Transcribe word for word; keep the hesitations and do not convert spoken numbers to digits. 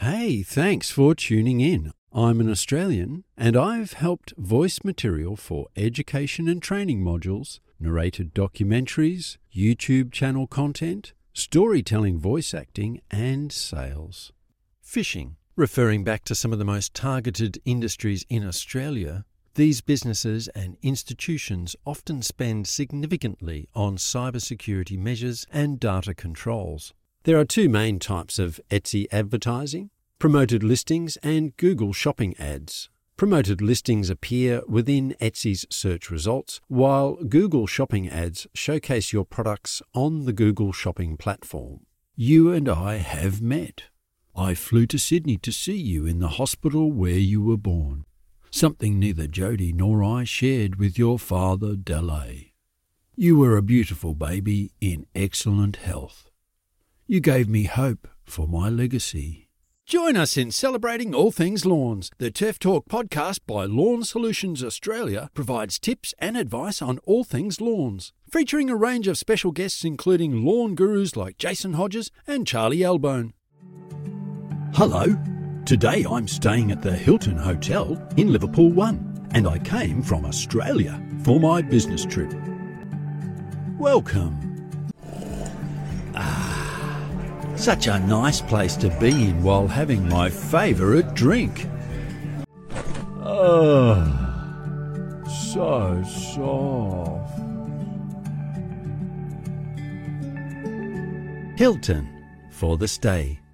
Hey, thanks for tuning in. I'm an Australian and I've helped voice material for education and training modules, narrated documentaries, YouTube channel content, storytelling, voice acting and sales. Fishing. Referring back to some of the most targeted industries in Australia, these businesses and institutions often spend significantly on cybersecurity measures and data controls. There are two main types of Etsy advertising: promoted listings and Google Shopping ads. Promoted listings appear within Etsy's search results, while Google Shopping ads showcase your products on the Google Shopping platform. You and I have met. I flew to Sydney to see you in the hospital where you were born, something neither Jody nor I shared with your father, Delay. You were a beautiful baby in excellent health. You gave me hope for my legacy. Join us in celebrating all things lawns. The Turf Talk podcast by Lawn Solutions Australia provides tips and advice on all things lawns, featuring a range of special guests including lawn gurus like Jason Hodges and Charlie Elbone. Hello. Today I'm staying at the Hilton Hotel in Liverpool One, and I came from Australia for my business trip. Welcome. Ah, such a nice place to be in while having my favourite drink. Oh, so soft. Hilton, for the stay.